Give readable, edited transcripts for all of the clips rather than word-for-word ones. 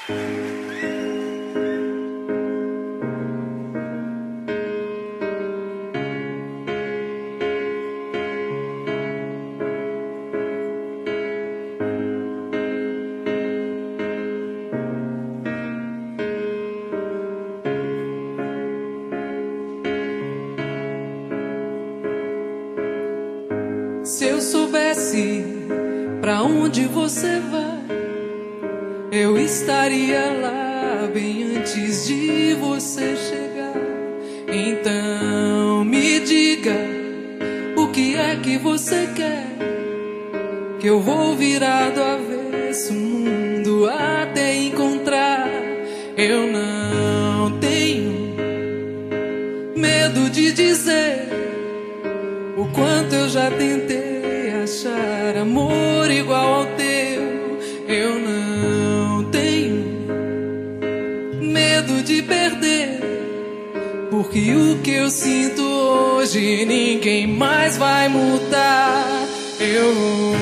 Se eu soubesse pra onde você vai, eu estaria lá bem antes de você chegar. Então me diga, o que é que você quer? Que eu vou virar do avesso o mundo até encontrar. Eu não tenho medo de dizer o quanto eu já tentei achar amor igual ao teu. Eu não tenho medo de perder, porque o que eu sinto hoje ninguém mais vai mudar. Eu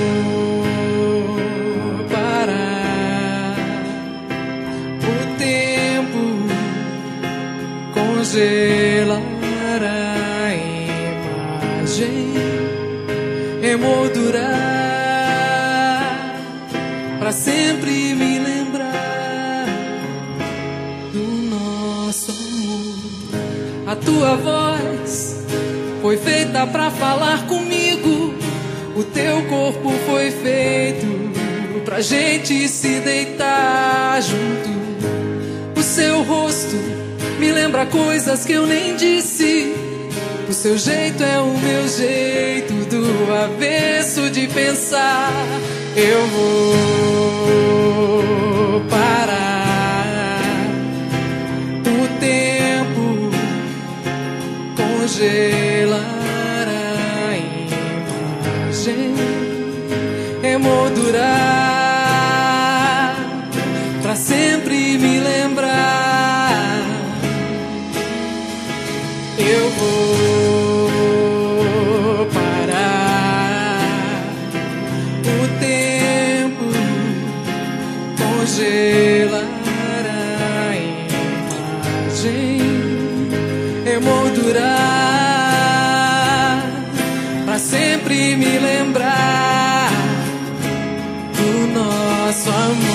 vou parar o tempo, congelar a imagem, emoldurar pra sempre me lembrar do nosso amor. A tua voz foi feita pra falar comigo, o teu corpo foi feito pra gente se deitar junto. O seu rosto me lembra coisas que eu nem disse. O seu jeito é o meu jeito, do avesso de pensar. Eu vou parar o tempo, congelar a imagem, emoldurar pra sempre me lembrar. Eu vou parar o tempo, congelar a imagem, emoldurar pra sempre me lembrar do nosso amor.